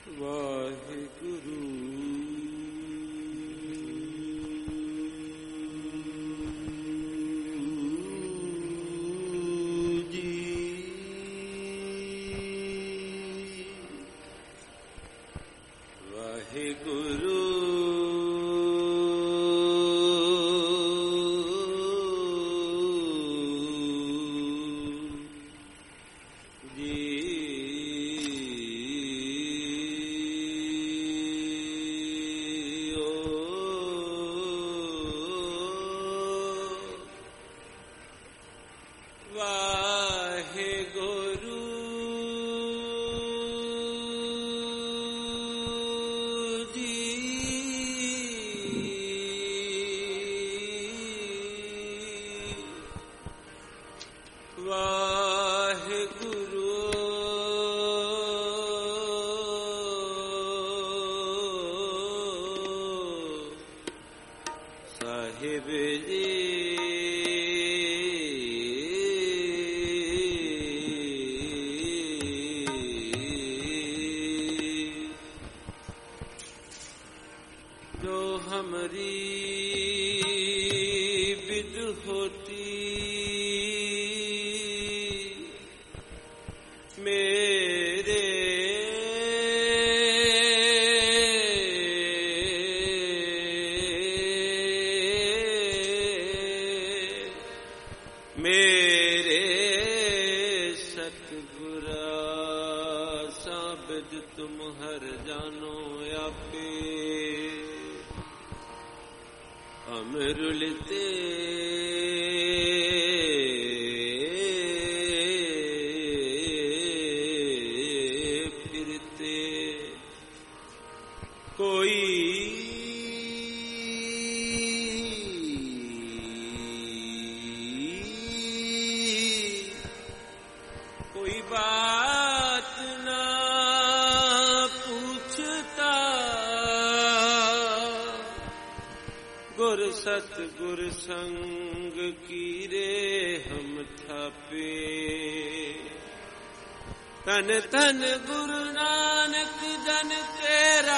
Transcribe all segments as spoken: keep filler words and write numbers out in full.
तन तन गुरु नानक जन तेरा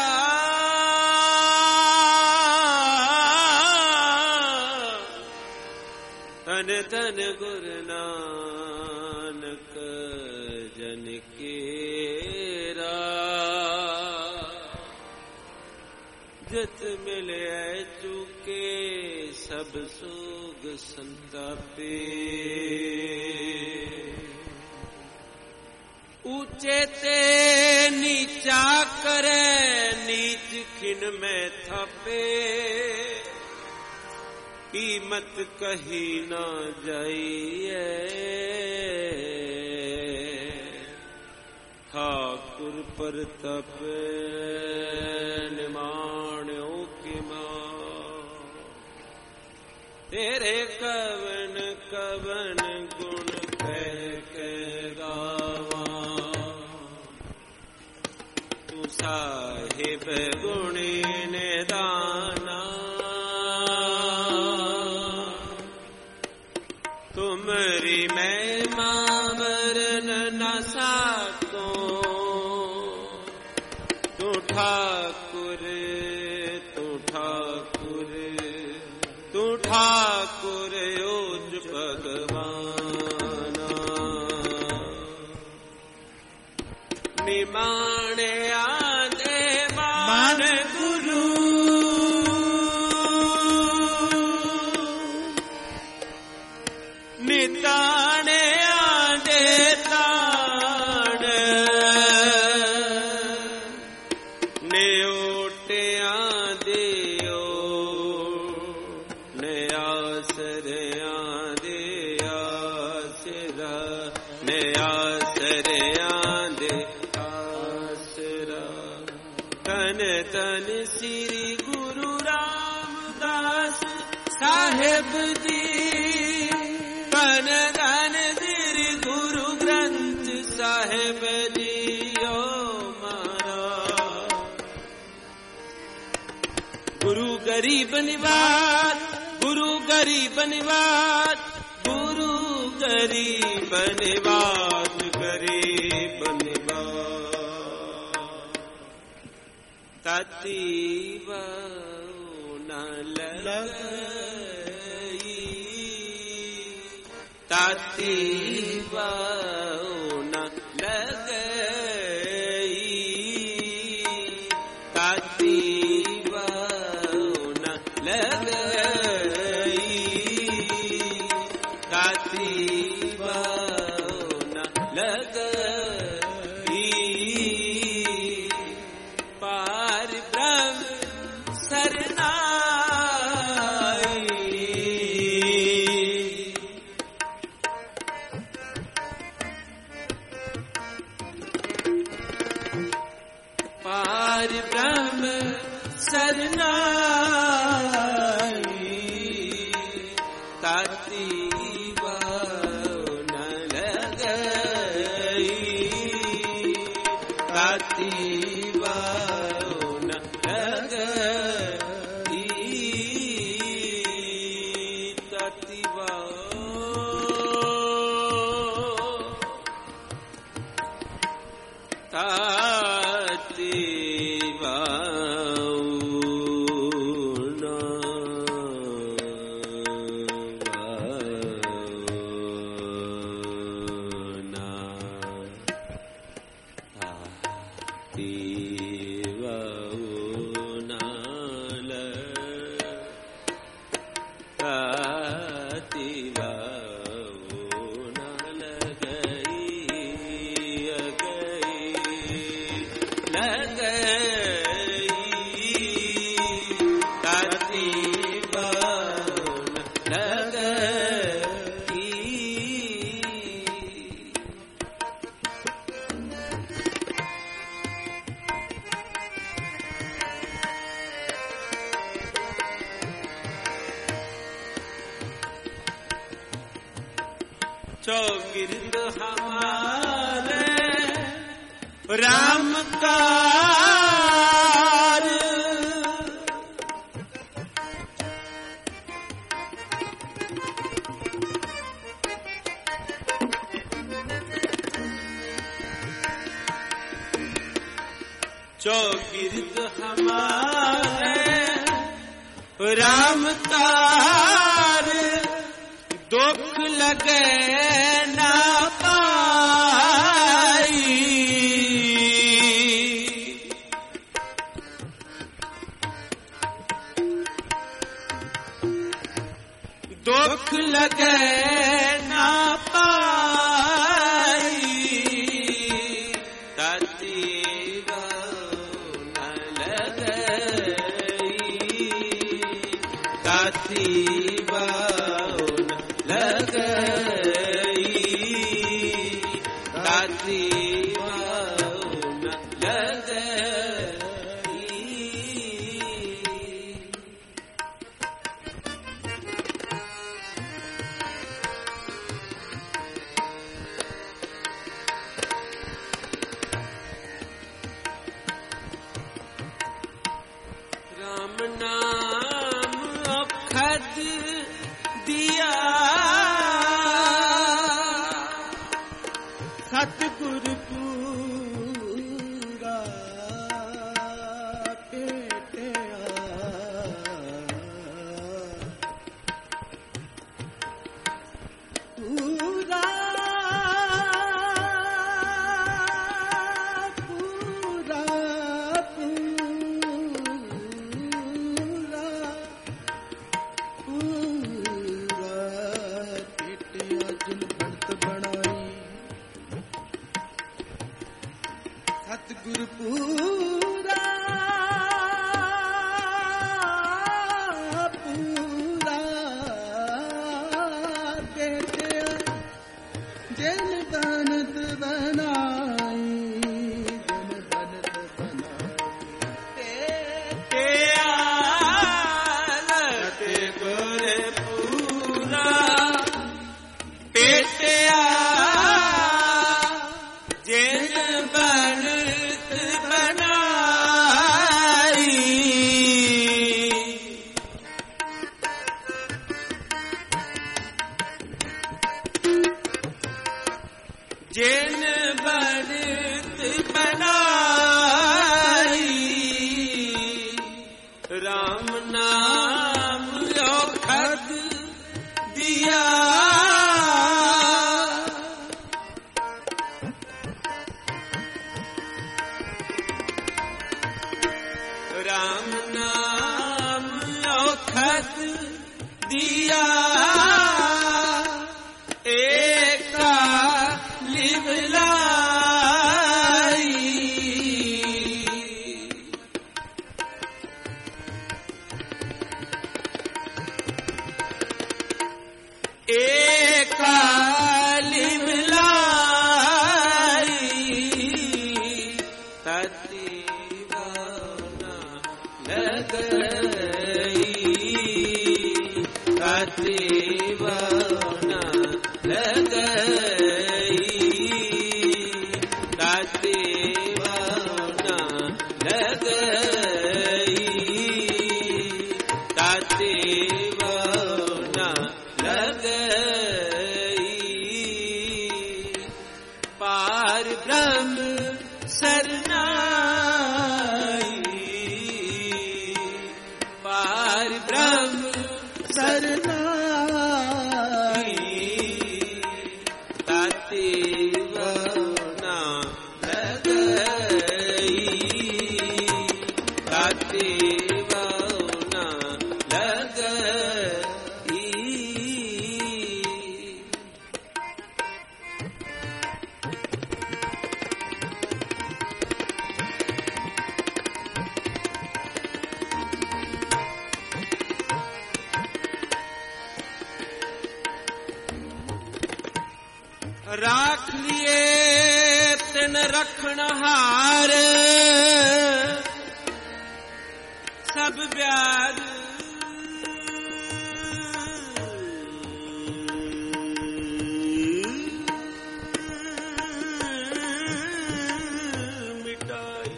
तन तन गुरु नानक जन केरा जित मिले चुके सब सोग संतापे ऊंचे ते नीचा करे नीच खिन में थापे कीमत कही ना जाइए ठाकुर पर तपे निमाण्यो की मां तेरे कवन कवन गुण कह के गावा साहिब गुणी निदाना तुमरी महिमा वरन न साको तू ठाकुर तू ठाकुर तू ठाकुर ओज भगवाना निमाणे मान गुरु निताने आदे ताण ने ओटे आदे ओ ने आसरे आदे आसरा ने आसरे आदे तन तन श्री गुरु रामदास साहेब जी तन तन श्री गुरु ग्रंथ साहेब जी ओ मारा गुरु गरीब निवास गुरु गरीब निवास गुरु गरीब निवास गरीब निवास ताती न लगई ताती न लगई ताती न लगई ताती न लगई पार ब्रह्म सरनाई पार ब्रह्म सरनाई ताती न लगई ताती न लगई ताती ताती चौगिर्द हमारे राम कार चौगिर्द हमारे राम कार दुख लगे ना पाई दुख लगे ना पाई ताती न लगई ताती लगई ताती न लगई राम नाम अखद दिया सतगुर पूरा पेटिया पूरा पूरा पूरा पूरा पेटिया जिन भक्त बनाई सतगुर पूरा पूरा बेटिया जिन बनत बनाई जिन बनत बनाई तेया लते गुर पूरा बेटिया जिन बनत बनाई राम नाम औखद दिया एका लिवलाई एका लिवलाई तती बना लगई तती बना लगई तती बना लगई तती बना लगई पार ब्रह्म सरनाई पार ब्रह्म सरनाई ताती बना लगई ताती बना लगई राख लिए तिन रखनहार सब ब्याज मिटाई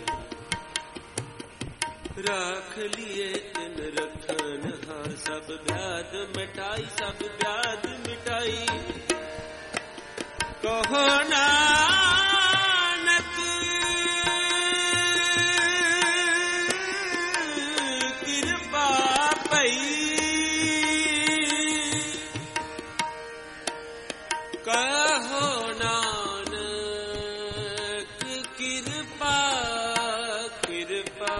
राख लिए तिन रखनहार सब ब्याज मिटाई सब ब्याज मिटाई कहो नानक कृपा पई कहो नानक कृपा कृपा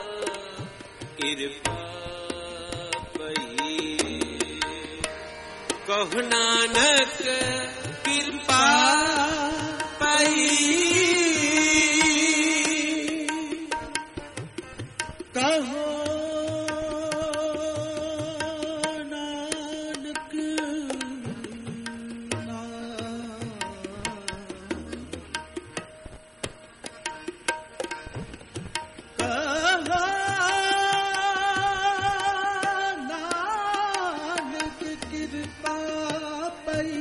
कृपा पई कहो नानक कृपा पई कहो नानक कहो नानक कृपा पई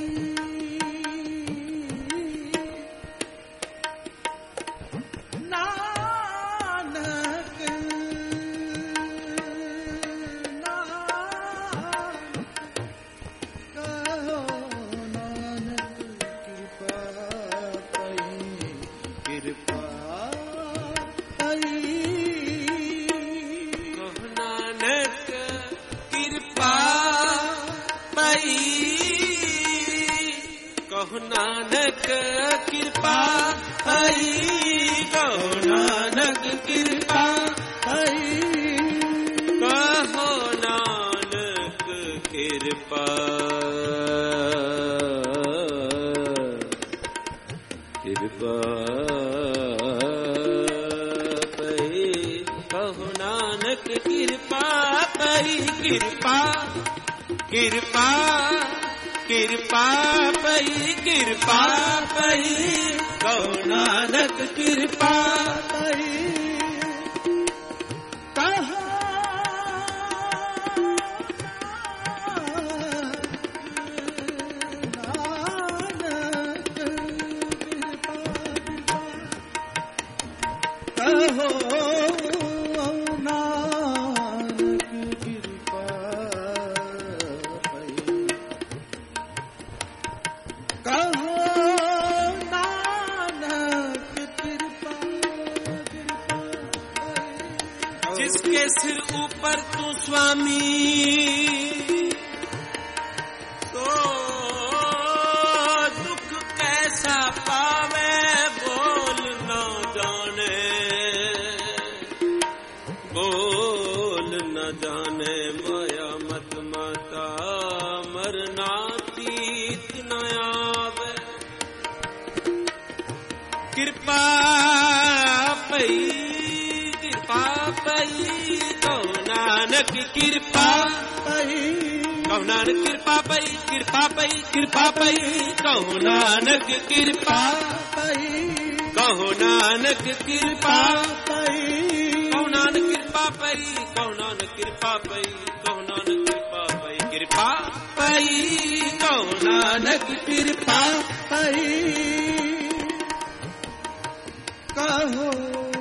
कहो नानक कृपा पई कहो नानक कृपा पई कहो नानक कृपा कृपा पई कहो नानक कृपा पई कृपा कृपा कृपा पई कृपा पई कहो नानक कृपा पई कहो नानक कहो जिसके सिर ऊपर तू स्वामी तो दुख कैसा पावे बोल न जाने बोल जाने माया मत माता मरना तीत न आवे कृपा पई कृपा पई कहो नानक कृपा पई कहो नानक कृपा पई कृपा पई कृपा पई कहो नानक कृपा पई कहो नानक कृपा पई कहो नानक कृपा पई कहो नानक कृपा पई कहो नानक कृपा पई कृपा पई कहो नानक कृपा पई कहो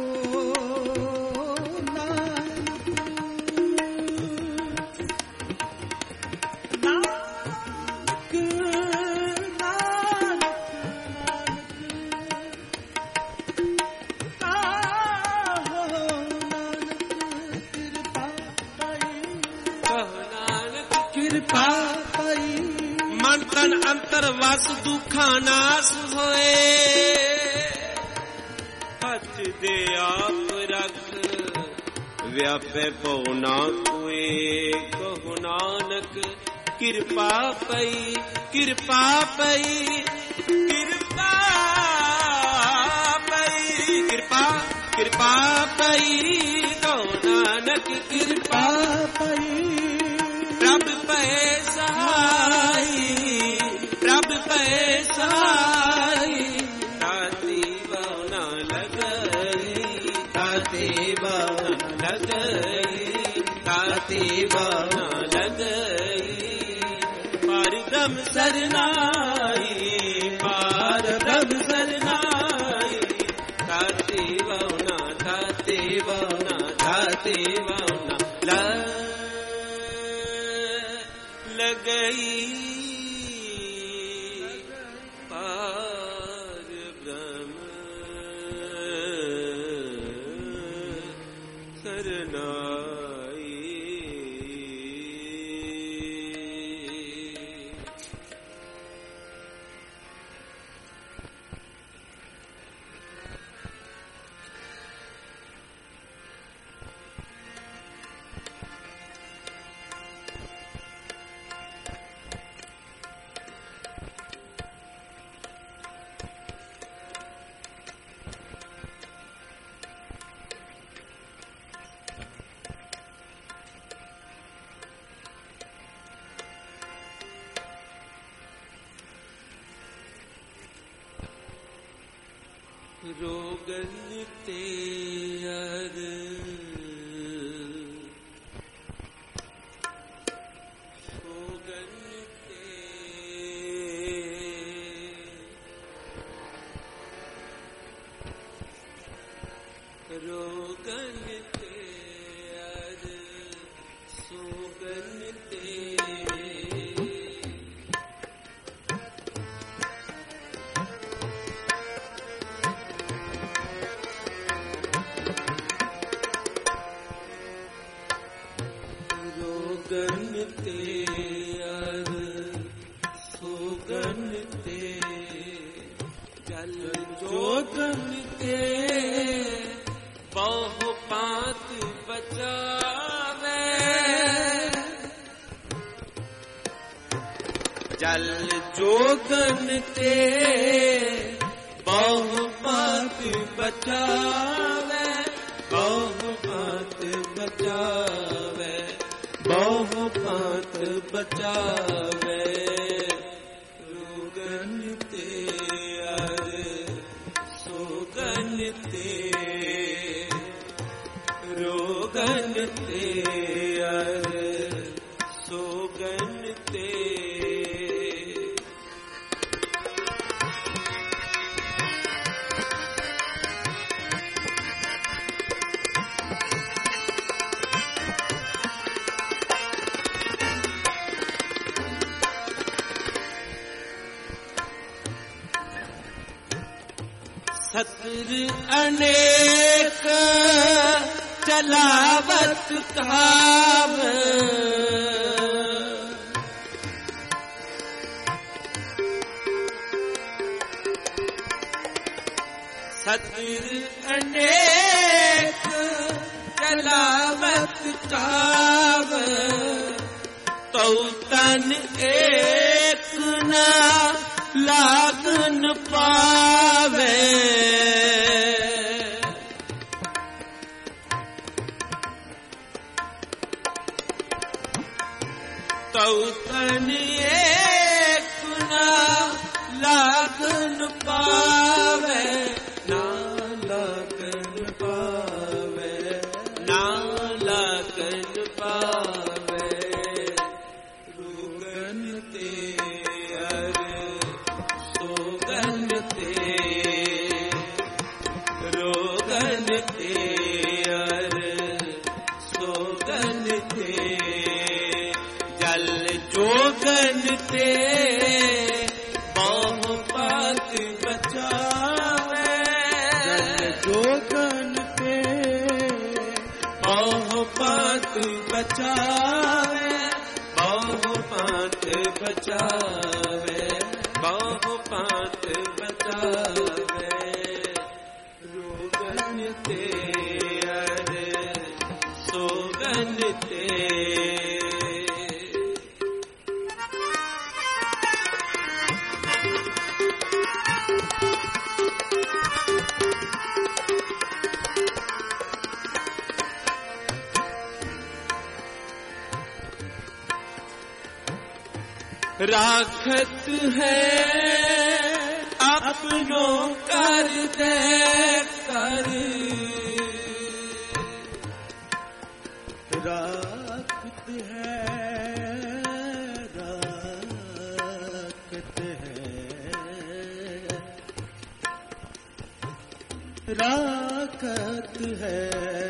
मन तन अंतर वस दुखा नास होए हथ दे आप रख व्यापे पौना कोए कहो नानक कृपा पई कृपा पई कृपा पई कृपा कृपा पई कहो नानक कृपा पई प्रभ पै सहाई प्रभ पै सहाई ताती बाना लगई ताती बाना लगई ताती बाना लगई पार ब्रह्म सरनाई पार ब्रह्म सरनाई ताती बाना ताती बाना ताती बाना लग लगई पार ब्रह्म सरनाई रोगन तेर सोगन ते रोगन तेर सोगन ते सोगन ते सोगन ते जल जोगन ते बहु पात बचावे जल जोगन ते बहु पात बचावे बहु पात बचावे बहु पात बचावे रोगन ते सोगन ते रोगन ते सोगन ते सतर अनेक चलावत काव सतर अनेक चलावत काव तन एक न लागन पावे, तौ तन एक न लागन पावे, ना लागन पावे, ना लागन पावे। रोगन ते अरे सोगन ते, रोगन ते अरे सोगन ते, जल जोगन ते बहुपात बचावे, जल जोगन ते बहुपात बचावे, बहुपात बचावे, बहुपात बचावे। रोगन ते अरे सोगन ते, राखत है अपनों कर दे कर, राखत है राखत है राखत है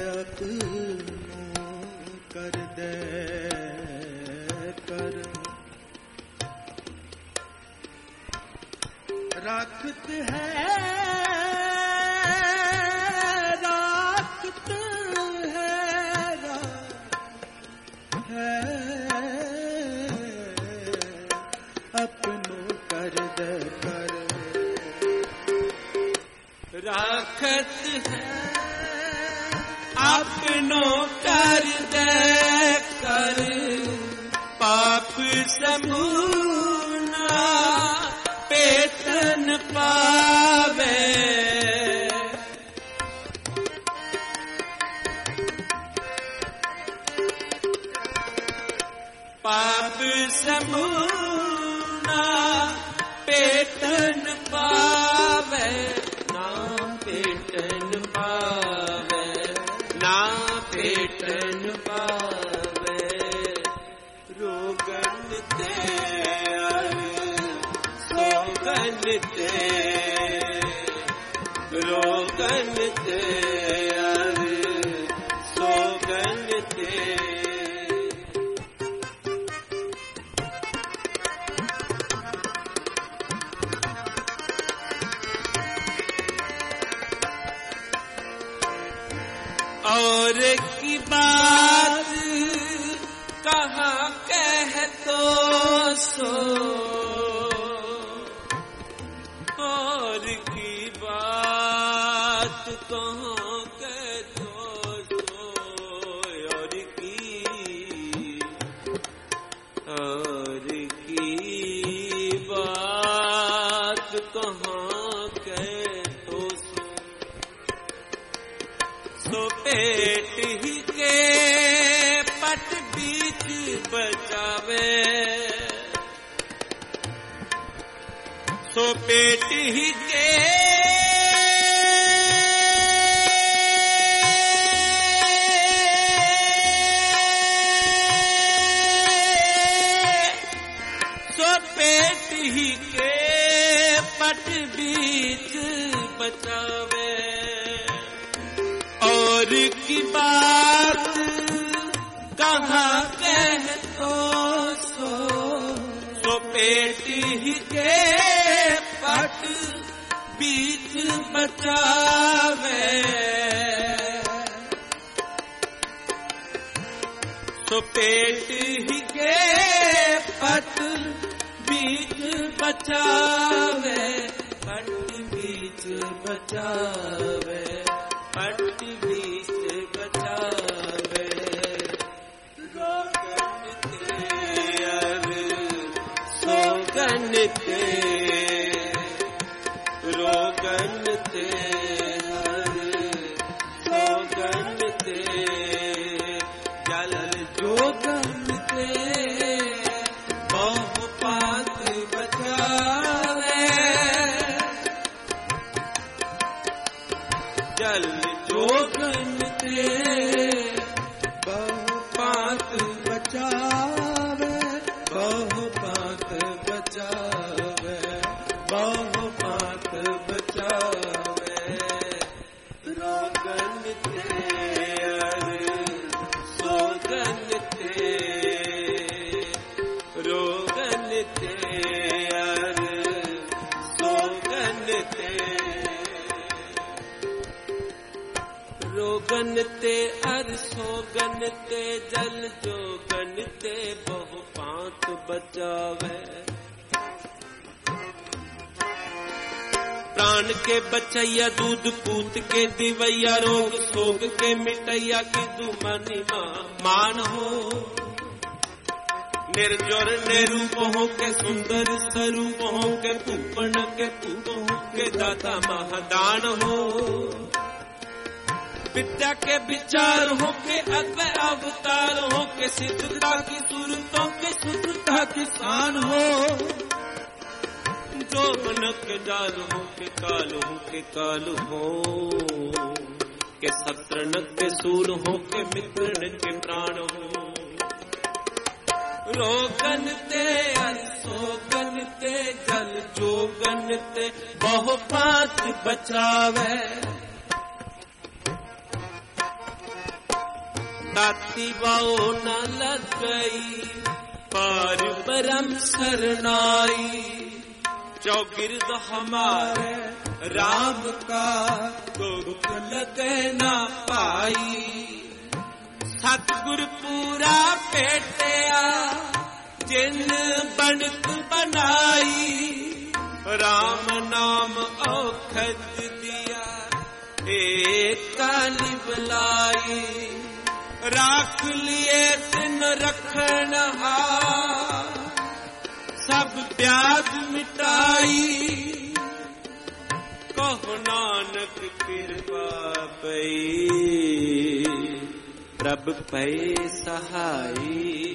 अपनों कर दे कर, राखत है राखत है है अपनों कर दे कर, राखत है अपनों कर दे कर, पाप समूना पेतन पावे, पाप समूना पेतन पावे, ना पेतन पावे, ना पेतन पावे। रोगन ते सोगन ते, रोगन ते अरे सोगन ते, और की बात कहाँ कह तो सो, और की बात कहाँ कह तो सो, और की और की बात कहाँ कह तो सो, सो पेट ही के पट बीच बचावे, सो पेट ही के सो पेट ही के पट बीच बचावे, और की बात कहाँ कह तो सो, सो पेट ही के पट बीच बचावे, सो पेट ही के पट बीच बचावे, पट बीच बचावे, पट बीच बचावे। रोगन ते अरे रोगन ते अर सोगन ते जल जोगन ते बहु पांत बचावे। प्राण के बचैया दूध पूत के दिवैया रोग सोग के मिटैया के दुमनि मान हो। निर्जोर निरूप हो के सुंदर स्वरूप हो के पूपन के पूप हो के दाता महादान हो। विद्या के विचार हो के अद्वै अवतार हो के सिद्धता की सूरतों के शुद्धता की शान हो। जो बनक जाल हो के काल हो के काल हो के सत्रनक के सूर हो के मित्र के प्राण हो। रोगन ते सोगन ते जल जोगन ते बहु पात बचावे। ताती बाओ न लग गई पार परम सरनाई। चौगिर्द हमारे राम का दुख लगे ना पाई। सतगुर पूरा पेटिया जिन बनत बनाई। राम नाम औखद दिया एक काली बलाई। राख लिए दिन रखन हार सब ब्याज मिटाई। कहो नानक कृपा पई प्रभ पै सहाई।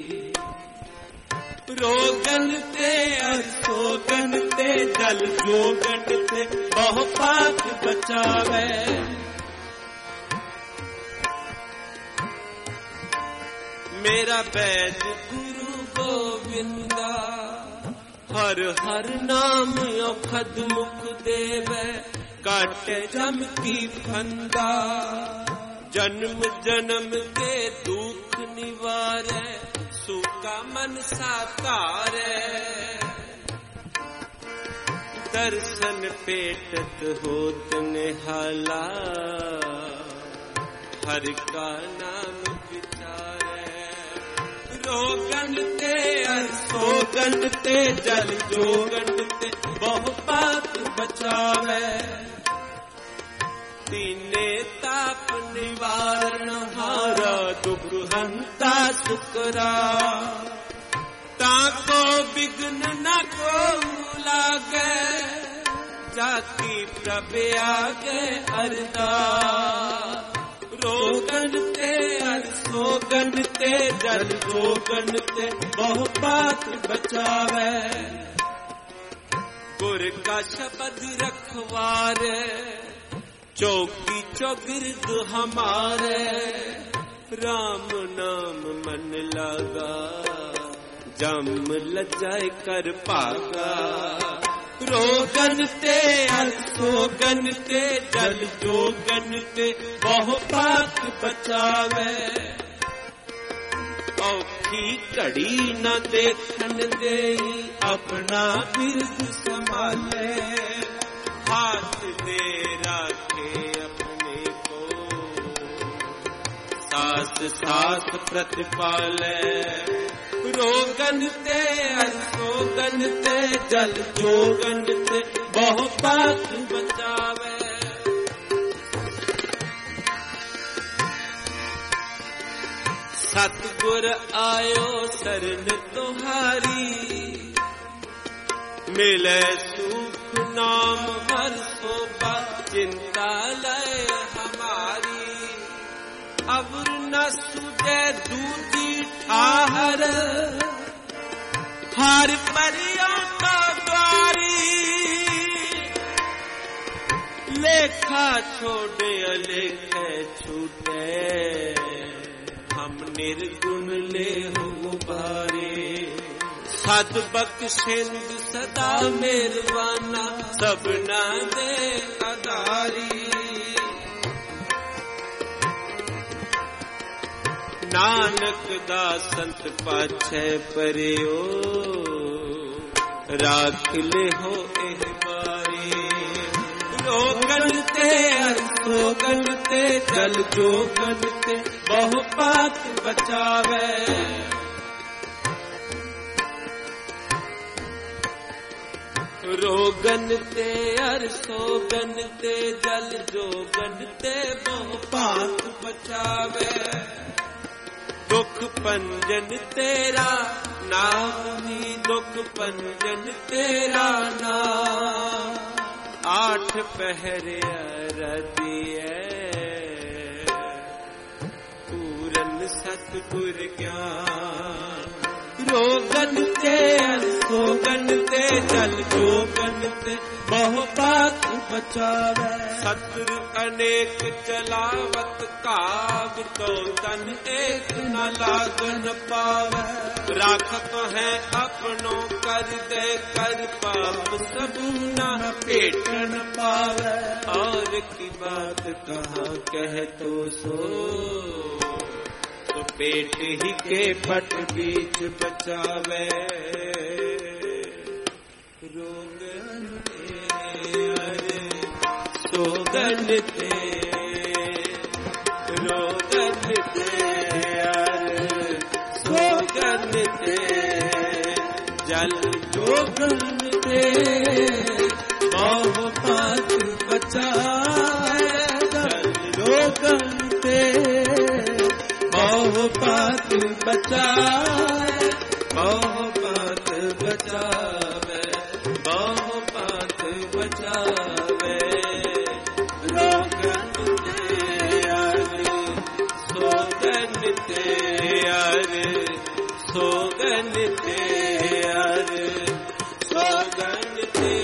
रोगन ते सोगन ते जल जोगन ते बहु पात बचावे। मेरा वैद गुरु गोविंदा हर हर नाम औखद मुख देवे। काटे जम की फंदा जन्म जन्म के दुख निवारे। सूका मन साकारे दर्शन पेटत होत निहाला। हर का नाम विचारे। रोगन ते सोगन ते जल जोगन ते बहु पात बचावे। दीने ताप निवारण हारा दुख हंता सुकरा। ताको विघ्न न को लागे जाकी प्रभ आगे अरदास। रोगन ते सोगन ते जल जोगन ते बहु पात बचावे। गुर का शब्द रखवारे चौकी चौगिर्द हमारे। राम नाम मन लगा जम लजाए कर पागा। रोगन ते सोगन ते जल जोगन ते बहु पात बचावे। औखी घड़ी न देखन देई अपना बिरद संभाले। हाथ दे राखे अपने को सास सास प्रतिपाले। रोगन ते सोगन ते जल जोगन ते बहु पात बचावे। सतगुर आयो शरण तुम्हारी। मिले सुख नाम हर शोभा चिंता लय हमारी। अब न सुझे दूजी ठाहर हर परियों का द्वारी। लेखा छोड़े अलेखे छूटे हम निर्गुण ले हो बारे। सद बख्शिंद सदा मेहरबाना सबना दे अदारी। नानक दासंत पाछे परियो राख ले हो एह बारी। रोगन ते ते हर सोगन ते जल जोगन ते बहु पात बचावे। रोगन ते हर सोगन ते जल जोगन ते बहु पात बचावे। दुख पंजन तेरा नाम ही दुख पंजन तेरा नाम। आठ पहरे अरदिए पूरन सतगुर ज्ञान। रोगन ते सोगन ते जल जोगन ते बहु पात बचावे। सत्र अनेक चलावत काग तो तन एक न लागन पावे। राखत है अपनों कर दे कर पाप सब न पेटन पावे। और की बात कहाँ कह तो सो तो पेट ही के पट बीच बचावे। रोगन ते अरे सोगन ते रोगन ते अरे सोगन ते जल जोगन ते बहु पात बचावे। जल जोगन ते बहु पात बचावे। बहु पात बचावे बहु पात बचावे। रोगन ते अरे सोगन ते अरे सोगन ते अरे सोगन ते।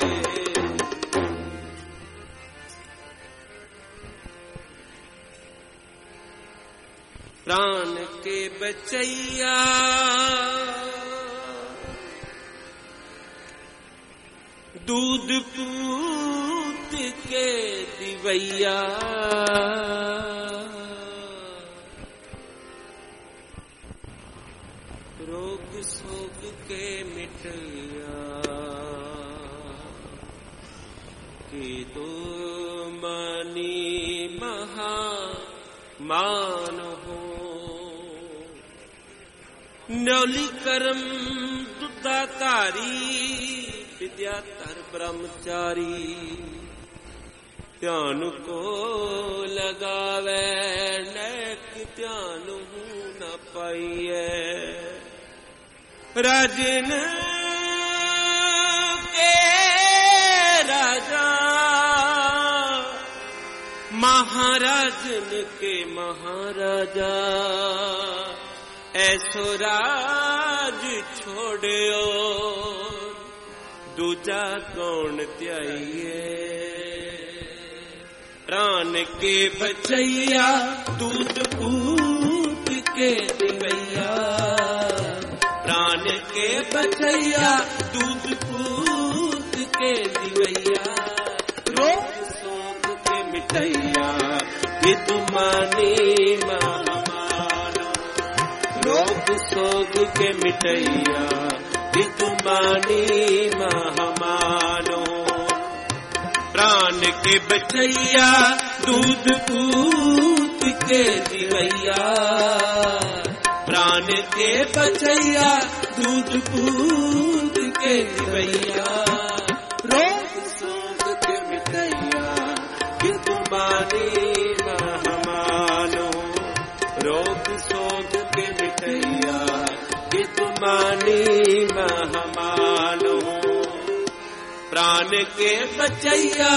प्राण के बचैया दूध पूत के दिवैया। रोग शोक के मिटैया कि तो मानी महा मान हो। न्यौली करम दुदातारी विद्याधर ब्रह्मचारी। ध्यान को लगावे नैक ध्यान न पाइए। राजन के राजा महाराजन के महाराजा। ऐसो राज छोड़ो दूजा कौन त्याइए। प्राण के बचैया दूध पूत के दिवैया। प्राण के बचैया दूध पूत के दिवैया। रोग शोक के मिटैया कि तुमानी महामानो। रोग शोक के मिटैया कि तुमानी महामानो। प्राण के बचैया दूध पूत के दिवैया। प्राण के बचैया दूध पूत के दिवैया। रोग शोक के मिटैया कि तुमानी महामानो। रोग शोक के मिटैया कि तुमानी महामानो। प्राण के बचैया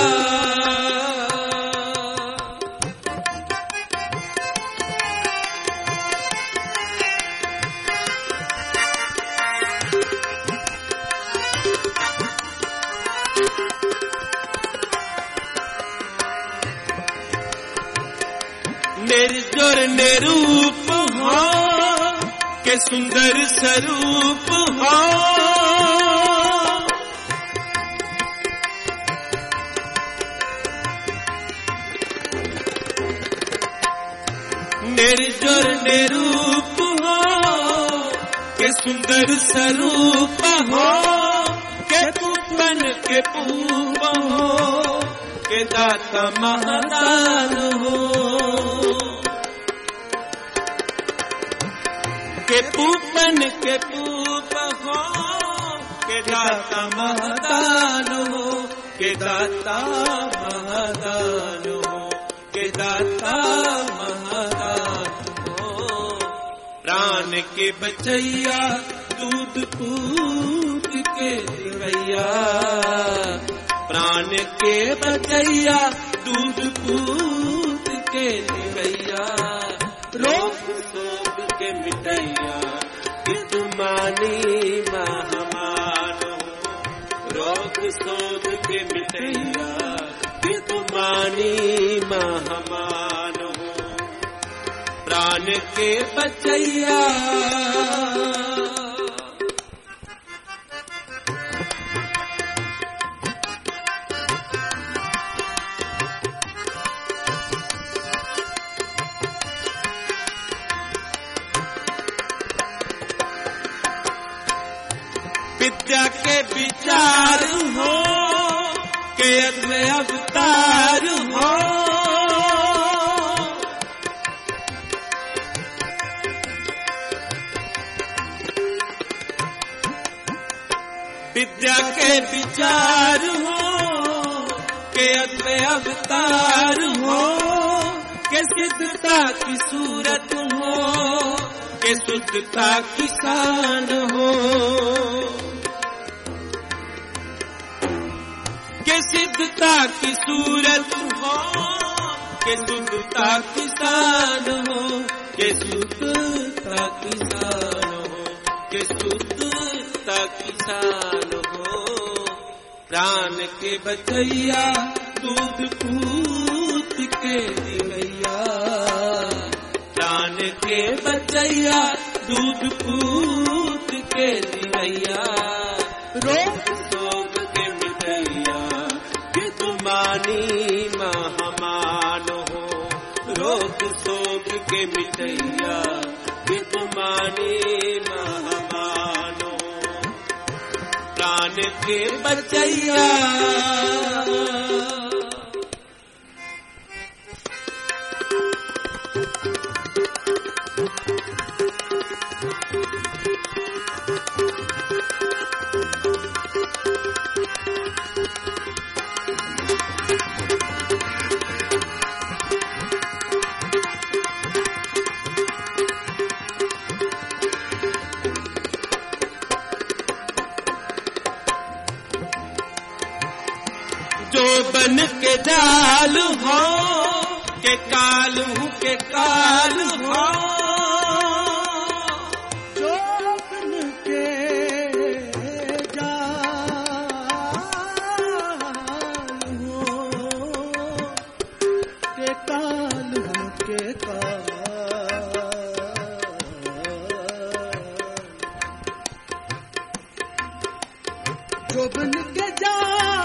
निर्जर निरूप हो के सुंदर स्वरूप हो। निर्जर निरूप हो के सुंदर स्वरूप हो। के तू बन के पूप हो के दाता महादान हो, के पूपन के पूप हो, के दाता महादान हो, के दाता महादान हो, के दाता महादान हो। प्राण के बचैया दूध पूत के दिवैया, प्राण के बचैया दूध पूत के दिवैया, रोग शोक के मिटैया कि तुम्हारी महामान हो, रोग शोक के मिटैया कि तुम्हारी महामान हो। प्राण के बचैया विद्या के विचार हो, के अद्वै अवतार हो, विद्या के विचार हो, के अद्वै अवतार हो, के सिद्धता की सूरत हो, के शुद्धता की शान हो, के सिद्धता की सूरत हो, के शुद्धता की शान हो, के शुद्धता की शान हो, के शुद्धता की शान हो। प्राण के बचैया दूध पूत के दिवैया, प्राण के बचैया दूध पूत के दिवैया, रोग शोक के मिटैया कि तुम्हारी महामान हो, रोग शोक के मिटैया कि तुम्हारी महामान हो। प्राण के बचैया जो बन के जाल हो, के काल हूँ के काल हो, जो बन के जाल हो, के काल हूँ के काल, जो बन के जाल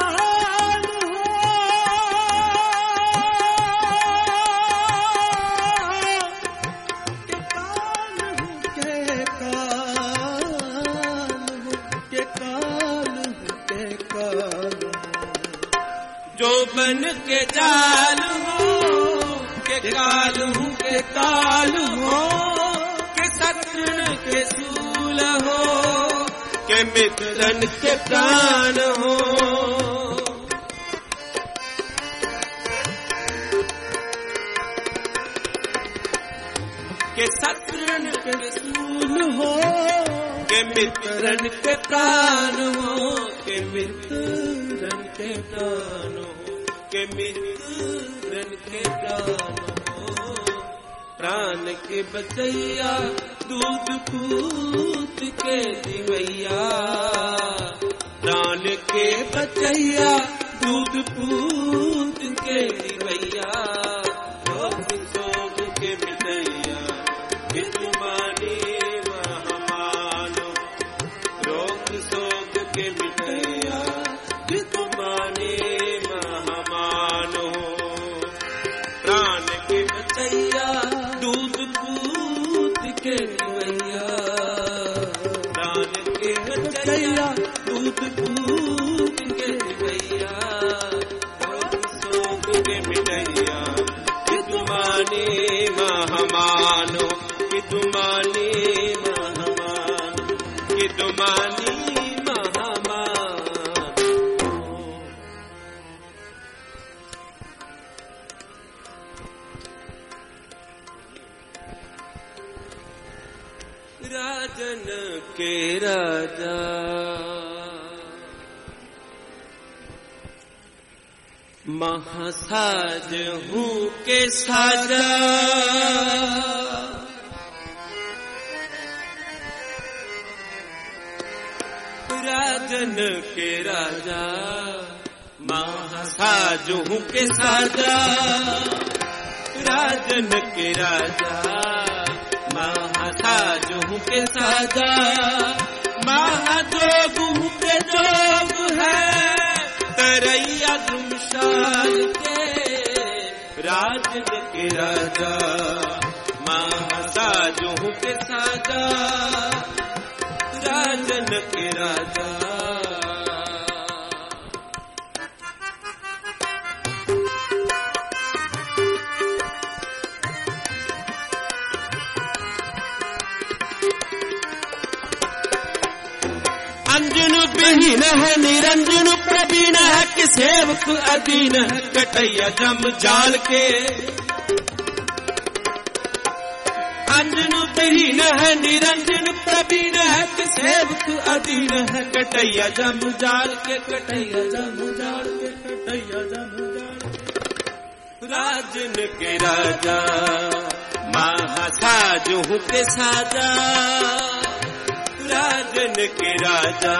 जो बन के जाल हो, के काल हूँ के काल हो, के शत्रुन के शूल हो, के मित्रन के प्राण हो, के शत्रुन के शूल हो, के मित्रन के प्राण हो, के मित्रन के प्राण हो, के मित्रन के प्राण हो। प्राण के बचैया दूध पूत के दिवैया, प्राण के बचैया दूध पूत के दिवैया, रोग शोक के मिटैया कि तुम्हारी महामान हो, रोग शोक के मिटैया कि तुम्हारी महामान हो। प्राण के बचैया दूध पूत के दिवैया, प्राण के बचैया दूध पूत के दिवैया, रोग शोक महमानो किदुमानी महमानो किदुमानी महमानो। राजन के राजा महासाज हूँ के साजा, राजन के राजा महासाज हूँ के साजा, राजन के राजा महासाज हूँ के साजा, महाजोग हूँ के जोग है तरैया धुमशाल के, राजन के राजा महासाज हूँ के साजा, राजन के राजा। अंजन विहीन है निरंजन प्रवीण है कि सेवक अधीन है कटैया जम जाल के, अंजन विहीन है निरंजन प्रवीण है कि सेवक अधीन है कटैया जम जाल के, कटैया जम जाल के, कटैया जम जाल के। राजन के राजा महासाज हूँ के साजा, राजन के राजा।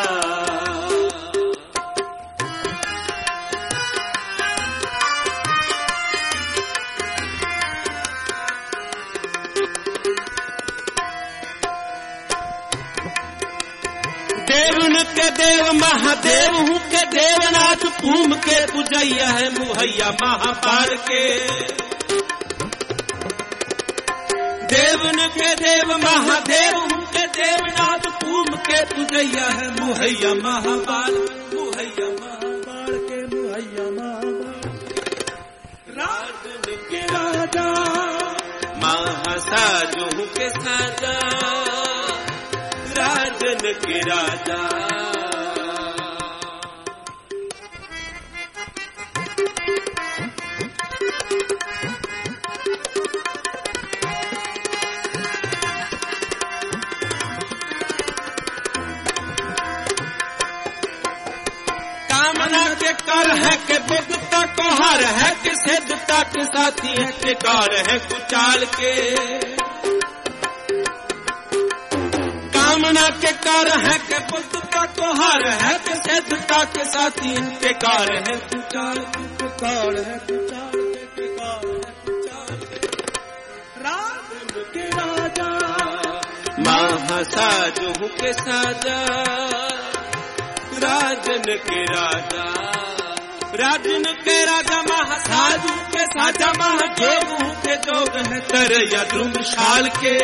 देवन के देव महादेव हूँ के देवनाथ भूम के पूजैया है मुहैया महापार के, देवन के देव महादेव हूँ के देवनाथ भूम के पूजैया है मुहैया महापार, मुहैया महापार के, मुहैया महापार। राजन के राजा महासाज हूँ के साजा, राजन के राजा। कामना के कर है के बुद्धता को हार है कि सिद्धता के साथी है के कार है कुचाल के, कामना के कार है के बुद्धता को हार है कि सिद्धता के साथी है के कार है कुचाल के, कार है कुचाल के, कार है कुचाल के। राजन के राजा महासाज हूँ के साजा, राजन के राजा, राजन के राजा महासाज हूँ के साजा, महाजोग हूँ के जोग है तरैया धुमशाल के।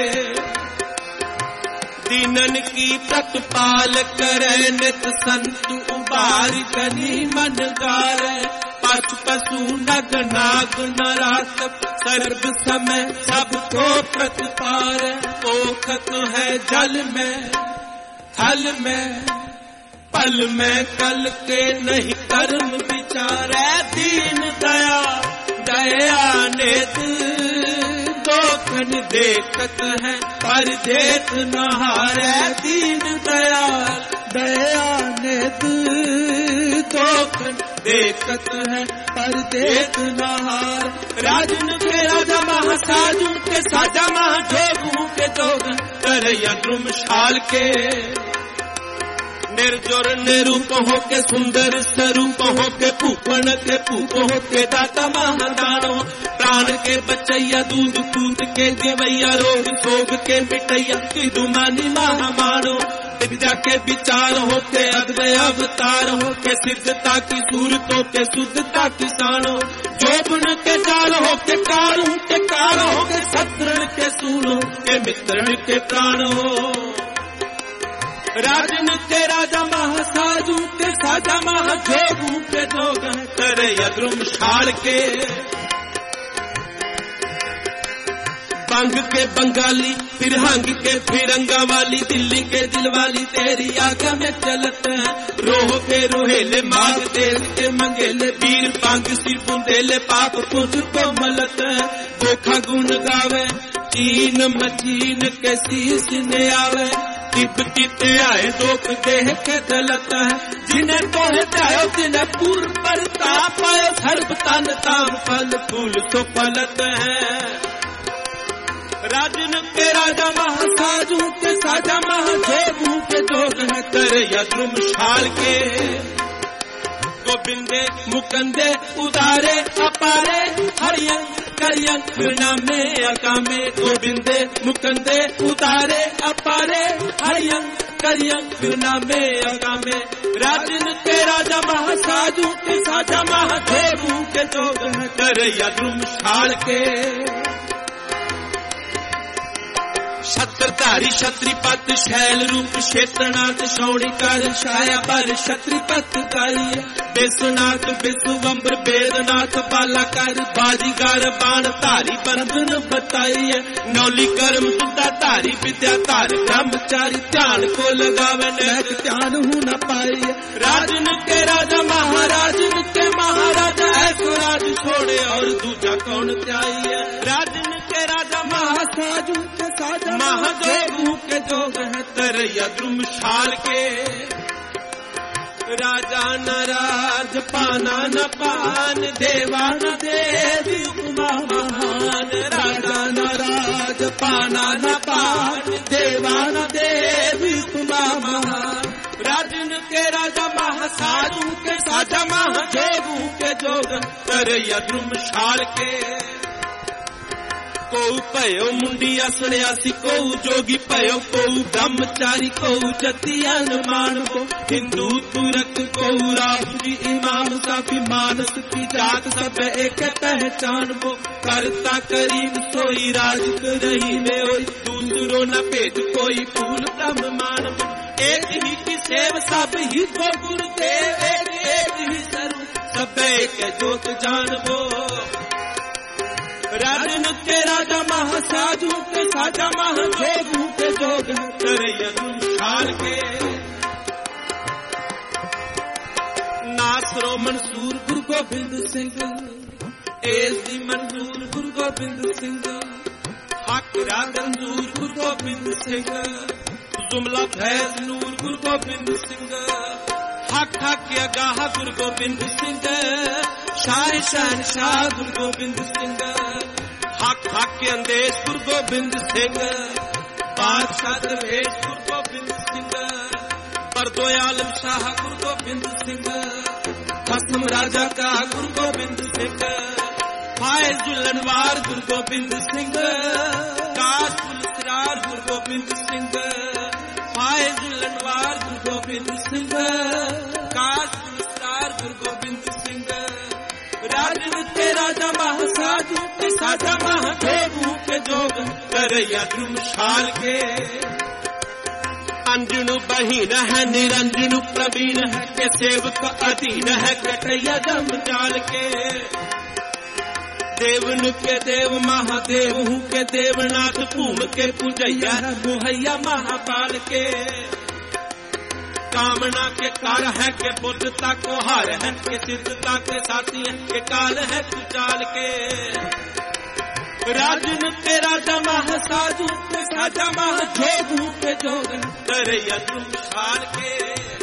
दीनन की प्रतिपाल करे नित संत उबार कनी मन गारे, पशु पशु नग नाग नरात सर्व समय सबको प्रतिपार, ओखत है जल में थल में पल में कल के नहीं कर्म विचारे, दीन दया दया नेत दोखन देखत है पर देत नहारे, दीन दया दया नेत दोखन देखत है पर देत नहार। राजन के राजा महासाज हूँ के साजा, महाजोग हूँ के जोग तरैया धुमशाल के। निर्जोर निरूप हो के सुंदर स्वरूप हो के पूपन के पूप हो के दाता महादानो, प्राण के बचैया दूध कूद के देवैया रोग शोभ के मिटैया की दुमानी महामानो, विद्या के विचार हो के अद्वय अवतार हो के सिद्धता की सूरतों के शुद्धता की सानो, जोबन के जाल हो के काल हो के काल हो के शत्रुन के सूल हो के मित्रन के प्राण हो। राजन के राजा महासाज हूँ के साजा, महाजोग हूँ के जोग है तरैया धुमशाल के। बंग के बंगाली, फिर हंग के फिरंगा वाली, दिल्ली के दिल वाली तेरी आगा में चलत है। रोह के रोहेले माग देश के मंगेले, वीर बंग सी बुंदेले, पाप पुंज को मलत है। गोखा गुण गावे चीन मचीन के शीश ने आवे, तिब्बती ते आए लोक देह के दलत है। जिन्हें तोहे चाहो जिन्हें पूर्व पर ताप आयो, सर्व तन ताम फल फूल तो फलत है। राजन के राजा महासाजू के साजा महादेवू के जोग है, कर यद्रुम शाल के। गोविंदे मुकंदे उदारे अपारे, हरियंग करियंग नामे अकामे। गोविंदे मुकंदे उतारे अपारे, हरियंग करियंग नामे अकामे। राजन के राजा महासाजू के साजा महादेवू के जोग है, कर यद्रुम शाल के। छत्रधारी छत्रीपत शैल रूप क्षेत्रनाथ, शौणिकार छाया पर छत्रीपत गाई। विश्वनाथ विश्वम्बर वेदनाथ बालाकार, बाजीगर बाण धारी बंधन बताई है। नौली कर्म सुधा धारी विद्या धार ब्रह्मचारी, ध्यान को लगावे नैक ध्यान हूँ न पाई। राजन के राजा महाराजन के महाराजा, ऐसो राज छोड़े और दूजा कौन चाहिए। राजन के राजा महासाजू के साजा महादेवू के जोग है, तर यद्रुम शाल के। राजा न राज पाना न पान, देवा न देवी उपमा महान। राजा न राज पाना न पान, देवा न देवी उपमा महान। राजन के राजा महासाजू के साजा महादेवू के जोग, तर यद्रुम शाल के। को पयो मुंडिया सन्यासी, को जोगी पयो, को ब्रह्मचारी, को जतियन मानवो। हिंदू तुरक को राष्ट्री इमाम, साफी मानस की जात सब एक पहचान वो। करता करीम सोई राज रही में होई, दूसरो न भेद कोई फूल ब्रह्म मानवो। एक ही की सेव सब ही को गुरुदेव, एक एक ही सरू सब एक जोत जानवो। राजन के राजा महासाजू के साजा महादेवू के जोग, कर यद्रुम शाल के। नासरो मंसूर गुरु गोबिंद सिंह, एसी मंजूर गुरु गोबिंद सिंह। हाकिरा गंजूर गुरु गोबिंद सिंह, जुमला फैज नूर गुरु गोबिंद सिंह। हक हक अगाह गुरु गोबिंद सिंह, शाह शहनशाह गुरु गोबिंद सिंह। हक हक अंदेश गुरु गोबिंद सिंह, बादशाह दरवेश गुरु गोबिंद सिंह। परदो आलम शाह गुरु गोबिंद सिंह, कसम राजा का गुरु गोबिंद सिंह। फायज जुलनवार गुरु गोबिंद सिंह, काश गुलसरार गुरु गोबिंद सिंह। फायज जुलनवार गुरु गोबिंद सिंह, काश गुलसरार गुरु गोबिंद सिंह। राजन के राजा महासाजू के साजा महादेवू के जोग, कर यद्रुम शाल के। अंजनु बहीन है निरंजनु प्रवीण है, के सेवक अधीन है कटैया जम जाल के। देवन के देव महादेव हूँ के देवनाथ, भूम के पूजैया मुहैया महापाल के। कामना के कार है के बुद्धता को हार है, के सिद्धता के साथी है, के काल है कुचाल के। राजन के राजा महासाजू के साजा महादेवू के जोग, कर यद्रुम शाल के।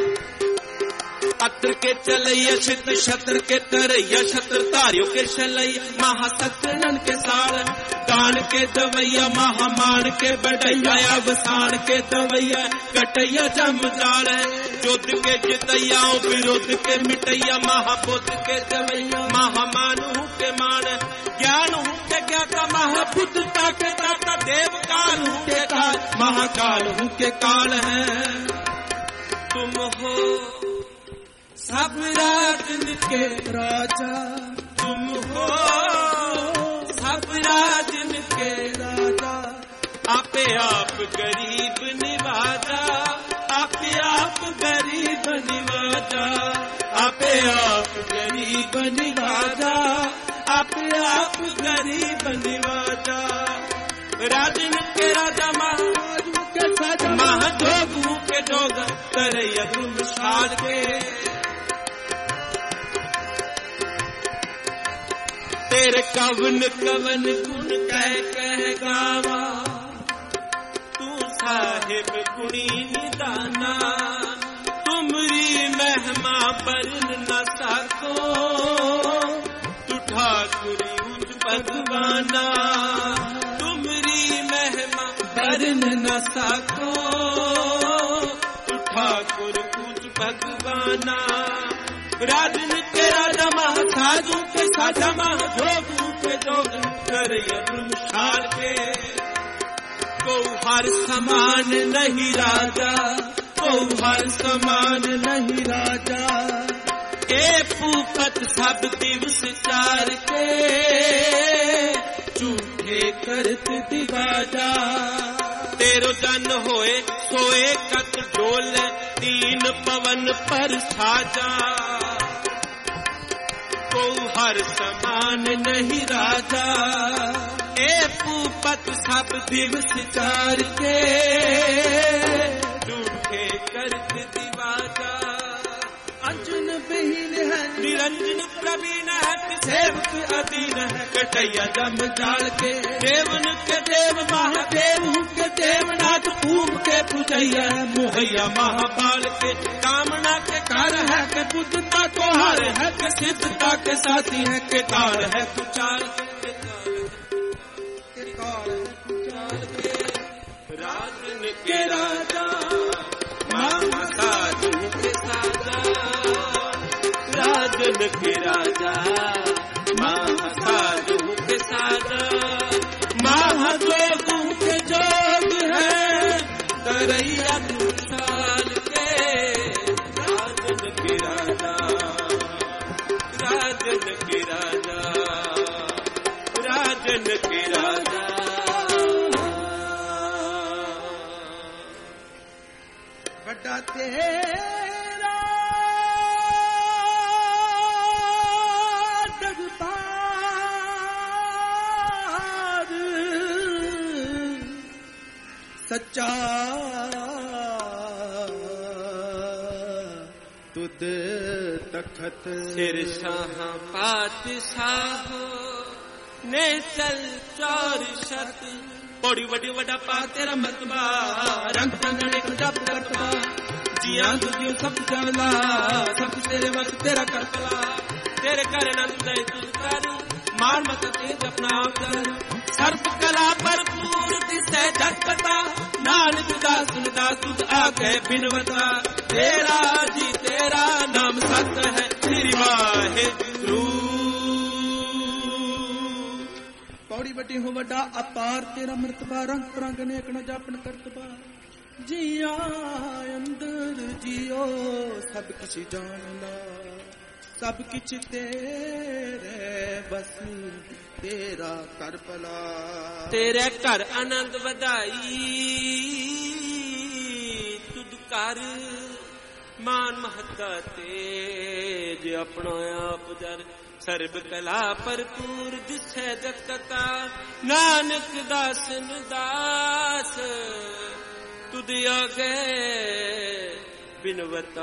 अत्र के चलैया छित्र छत्र के तरैया, छत्र तारियों के शलैया महासत्रन के साल। दान के दवैया महामान के बढ़ैया, अवसान के दवैया कटैया जम जाल है। युद्ध के जितैया विरोध के मिटैया, महाबुद्ध के दवैया महामानु के मान। ज्ञान हूँ के ज्ञाता महाबुद्धता के दाता, देव काल हूँ के काल महाकाल हूँ के काल है। तुम हो सब राजन के राजा, तुम हो सब राजन के राजा। आपे आप गरीब निवाजा, आपे आप गरीब निवाजा। आपे आप गरीब निवाजा, आपे आप गरीब निवाजा। राजन के राजा साधु के साजा महाजोगू के जोग करे यज्ञ विशाल के तेरे कवन कवन गुण कह कह गावा तू साहिब गुणी निदाना तुमरी महिमा बरन न सको तू ठाकुरी उच्च भगवाना तुमरी महिमा बरन न सको तू ठाकुर उच्च भगवाना राजन के राजा महा साधु के साजा महा जोगू के जोग कर यज्ञशाल के को हर समान नहीं राजा को हर समान नहीं राजा ए पूपत सब दिवस चार के झूठे करत दिवाजा तेरो जन होए सोए कत डोल तीन पवन पर साजा को हर समान नहीं राजा ए पूपत सब दिवस चार के झूठे करत दिवाजा अर्जुन बिहीन है निरंजन प्रवीण है सेवक अधीन है कटैया जम जाल के देवन के देव महादेव के देवनाथ पूम के पूजैया मोहैया महाबाल के कामना के कार है के बुद्धता को हार है के सिद्धता के साथी है के कार है कुचाल के काल है कुचाल के राजन के राजा मामा साधु के साजा राजन के राजा महासाधु के साजा महाजोगू के जोग है तरैया विशाल के राजन के राजा राजन के राजा राजन के राजा बड़ा तेरा सच्चा तुद तखत सिर शाह पातशाह ने चल चौर शत बड़ी बड़ी वड़ा पा तेरा मतबा रंग रंगने को जब करतबा जिया तुझे सब जानला सब तेरे वक्त तेरा करतला तेरे कर नंद तू कर मार मत तेज अपना कर सर्प कला भरपूर दिसे जगता नानक दास सुनता तुझ आगे बिनवता तेरा जी तेरा नाम सत है श्री वाहेगुरु पौड़ी बटी हो वड्डा अपार तेरा मर्तबा रंग रंग ने एक न जापन करतबा जिया अंदर जियो सब किसी जानना सब किछ तेरे बस तेरा कर भला तेरे घर आनंद वधाई तुद कर मान महता तेज अपना आप जर सर्ब कला भरपूर जिसे जगता नानक दासन दास तुद आगे बिनवता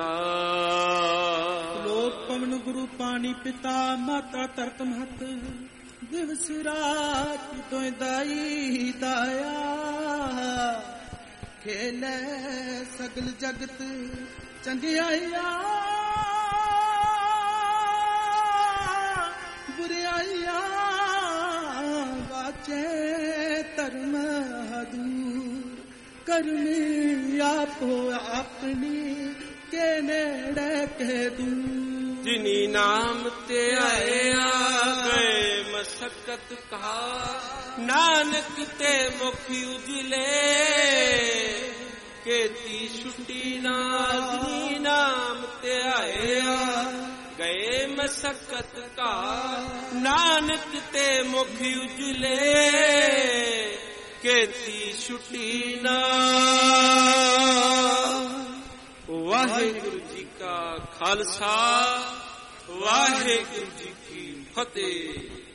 लोक पवन गुरु पानी पिता माता तरत महत दिवस रात तो दाई दाया खेले सगल जगत चंगियाइया बुराइया वाचे धर्म दूर करनी आपो अपनी के नेड़े के दूर जिनी नाम ते आए आ गए मशक्कत कहा नानक ते मुखी उजले केती छुट्टी नाजी नाम ते आए आ गए मशक्कत का नानक ते मुखी उजले केती छुट्टी ना वाहेगुरु जी का खालसा वाहेगुरु जी की फतेह।